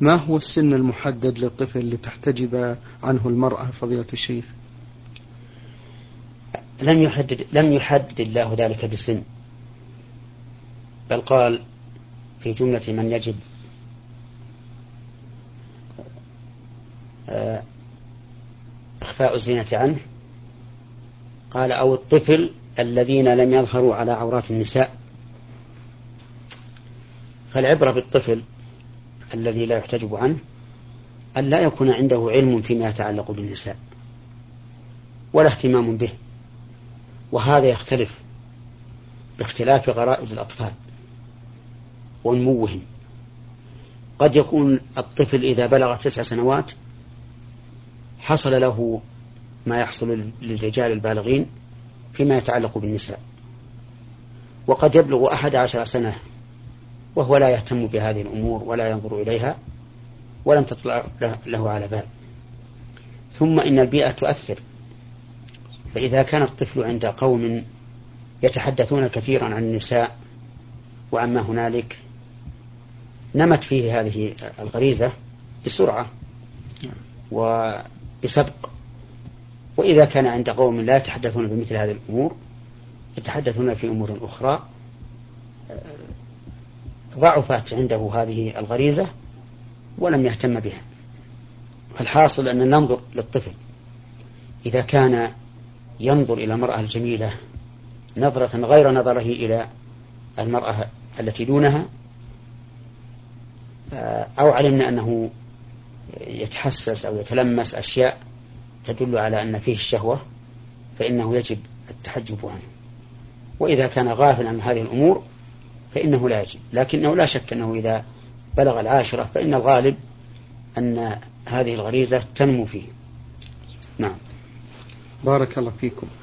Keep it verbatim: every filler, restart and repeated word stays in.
ما هو السن المحدد للطفل لتحتجب عنه المرأة فضيلة الشيخ؟ لم يحدد لم يحدد الله ذلك بسن، بل قال في جملة من يجب إخفاء الزينة عنه، قال أو الطفل الذين لم يظهروا على عورات النساء. فالعبرة بالطفل الذي لا يحتجب عنه أن لا يكون عنده علم فيما يتعلق بالنساء ولا اهتمام به، وهذا يختلف باختلاف غرائز الأطفال ونموهم. قد يكون الطفل إذا بلغ تسع سنوات حصل له ما يحصل للرجال البالغين فيما يتعلق بالنساء، وقد يبلغ أحد عشر سنة وهو لا يهتم بهذه الأمور ولا ينظر إليها ولم تطلع له على بال. ثم إن البيئة تؤثر، فإذا كان الطفل عند قوم يتحدثون كثيرا عن النساء وعما هنالك نمت فيه هذه الغريزة بسرعة وبسبق. وإذا كان عند قوم لا يتحدثون بمثل هذه الأمور يتحدثون في أمور أخرى ضعفت عنده هذه الغريزة ولم يهتم بها. فالحاصل أن ننظر للطفل إذا كان ينظر إلى المرأة الجميلة نظرة غير نظره إلى المرأة التي دونها، أو علمنا أنه يتحسس أو يتلمس أشياء تدل على أن فيه الشهوة، فإنه يجب التحجب عنه. وإذا كان غافلا عن هذه الأمور فإنه لا يجب، لكنه لا شك أنه إذا بلغ العاشرة فإن الغالب أن هذه الغريزة تنمو فيه. نعم. بارك الله فيكم.